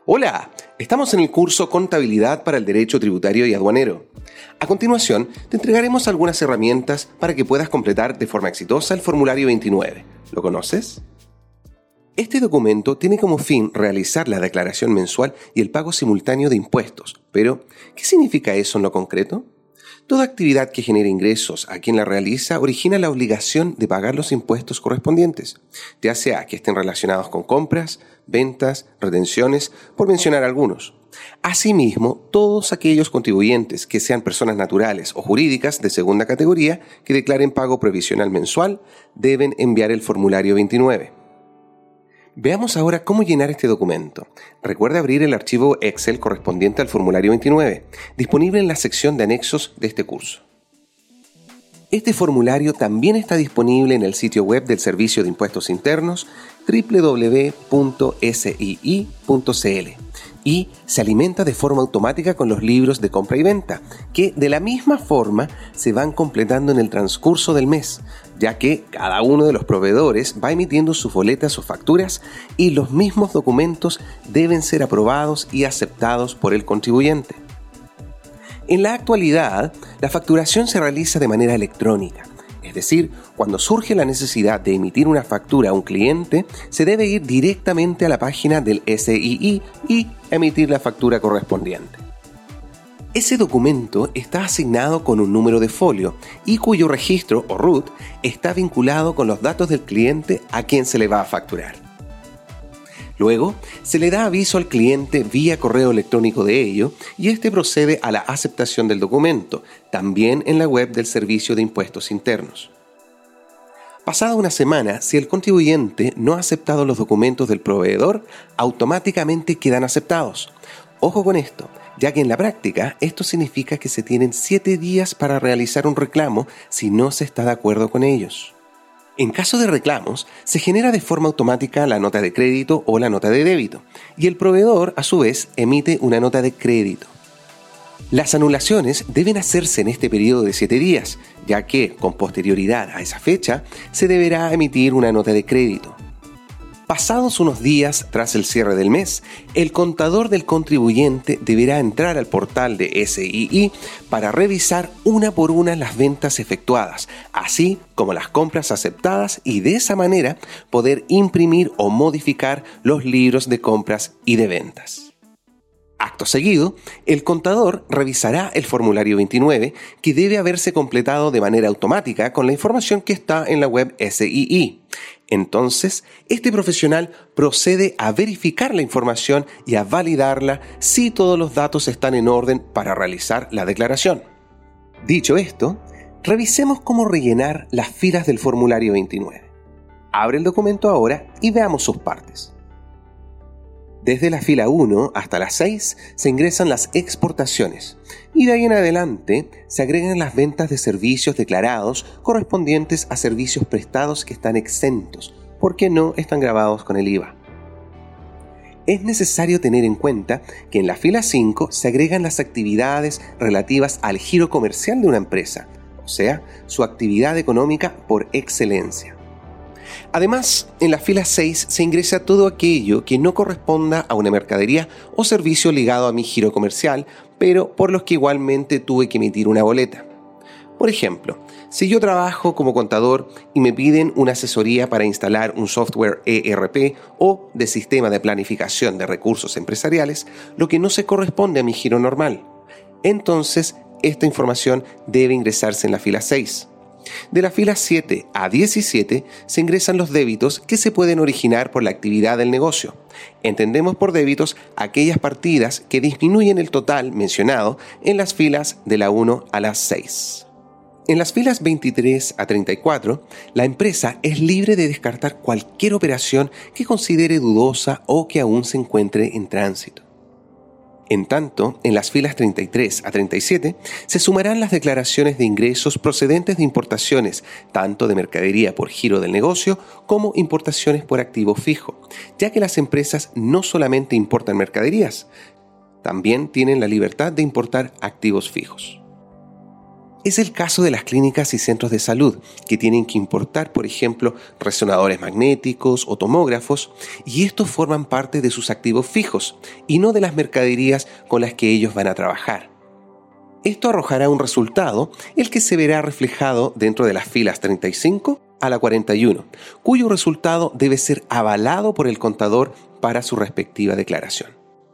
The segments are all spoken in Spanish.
Hola, estamos en el curso Contabilidad para el Derecho Tributario y Aduanero. A continuación, te entregaremos algunas herramientas para que puedas completar de forma exitosa el formulario 29. ¿Lo conoces? Este documento tiene como fin realizar la declaración mensual y el pago simultáneo de impuestos. Pero, ¿qué significa eso en lo concreto? Toda actividad que genere ingresos a quien la realiza origina la obligación de pagar los impuestos correspondientes, ya sea que estén relacionados con compras, ventas, retenciones, por mencionar algunos. Asimismo, todos aquellos contribuyentes que sean personas naturales o jurídicas de segunda categoría que declaren pago provisional mensual deben enviar el formulario 29. Veamos ahora cómo llenar este documento. Recuerda abrir el archivo Excel correspondiente al formulario 29, disponible en la sección de anexos de este curso. Este formulario también está disponible en el sitio web del Servicio de Impuestos Internos www.sii.cl y se alimenta de forma automática con los libros de compra y venta, que de la misma forma se van completando en el transcurso del mes, ya que cada uno de los proveedores va emitiendo sus boletas o facturas y los mismos documentos deben ser aprobados y aceptados por el contribuyente. En la actualidad, la facturación se realiza de manera electrónica. Es decir, cuando surge la necesidad de emitir una factura a un cliente, se debe ir directamente a la página del SII y emitir la factura correspondiente. Ese documento está asignado con un número de folio y cuyo registro o RUT está vinculado con los datos del cliente a quien se le va a facturar. Luego, se le da aviso al cliente vía correo electrónico de ello y este procede a la aceptación del documento, también en la web del Servicio de Impuestos Internos. Pasada una semana, si el contribuyente no ha aceptado los documentos del proveedor, automáticamente quedan aceptados. Ojo con esto, ya que en la práctica esto significa que se tienen 7 días para realizar un reclamo si no se está de acuerdo con ellos. En caso de reclamos, se genera de forma automática la nota de crédito o la nota de débito, y el proveedor, a su vez, emite una nota de crédito. Las anulaciones deben hacerse en este periodo de 7 días, ya que, con posterioridad a esa fecha, se deberá emitir una nota de crédito. Pasados unos días tras el cierre del mes, el contador del contribuyente deberá entrar al portal de SII para revisar una por una las ventas efectuadas, así como las compras aceptadas y de esa manera poder imprimir o modificar los libros de compras y de ventas. Acto seguido, el contador revisará el formulario 29 que debe haberse completado de manera automática con la información que está en la web SII. Entonces, este profesional procede a verificar la información y a validarla si todos los datos están en orden para realizar la declaración. Dicho esto, revisemos cómo rellenar las filas del formulario 29. Abre el documento ahora y veamos sus partes. Desde la fila 1 hasta la 6 se ingresan las exportaciones y de ahí en adelante se agregan las ventas de servicios declarados correspondientes a servicios prestados que están exentos porque no están gravados con el IVA. Es necesario tener en cuenta que en la fila 5 se agregan las actividades relativas al giro comercial de una empresa, o sea, su actividad económica por excelencia. Además, en la fila 6 se ingresa todo aquello que no corresponda a una mercadería o servicio ligado a mi giro comercial, pero por los que igualmente tuve que emitir una boleta. Por ejemplo, si yo trabajo como contador y me piden una asesoría para instalar un software ERP o de sistema de planificación de recursos empresariales, lo que no se corresponde a mi giro normal, entonces esta información debe ingresarse en la fila 6. De la fila 7 a 17 se ingresan los débitos que se pueden originar por la actividad del negocio. Entendemos por débitos aquellas partidas que disminuyen el total mencionado en las filas de la 1 a la 6. En las filas 23 a 34, la empresa es libre de descartar cualquier operación que considere dudosa o que aún se encuentre en tránsito. En tanto, en las filas 33 a 37 se sumarán las declaraciones de ingresos procedentes de importaciones, tanto de mercadería por giro del negocio como importaciones por activo fijo, ya que las empresas no solamente importan mercaderías, también tienen la libertad de importar activos fijos. es el caso de las clínicas y centros de salud, que tienen que importar, por ejemplo, resonadores magnéticos o tomógrafos, y estos forman parte de sus activos fijos y no de las mercaderías con las que ellos van a trabajar. Esto arrojará un resultado, el que se verá reflejado dentro de las filas 35 a la 41, cuyo resultado debe ser avalado por el contador para su respectiva declaración.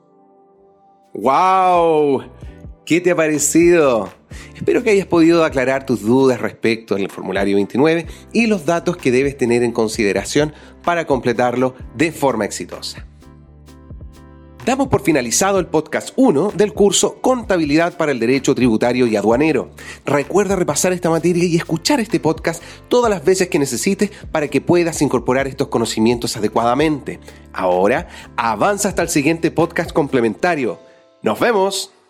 ¡Wow! ¿Qué te ha parecido? Espero que hayas podido aclarar tus dudas respecto al formulario 29 y los datos que debes tener en consideración para completarlo de forma exitosa. Damos por finalizado el podcast 1 del curso Contabilidad para el Derecho Tributario y Aduanero. Recuerda repasar esta materia y escuchar este podcast todas las veces que necesites para que puedas incorporar estos conocimientos adecuadamente. Ahora, avanza hasta el siguiente podcast complementario. ¡Nos vemos!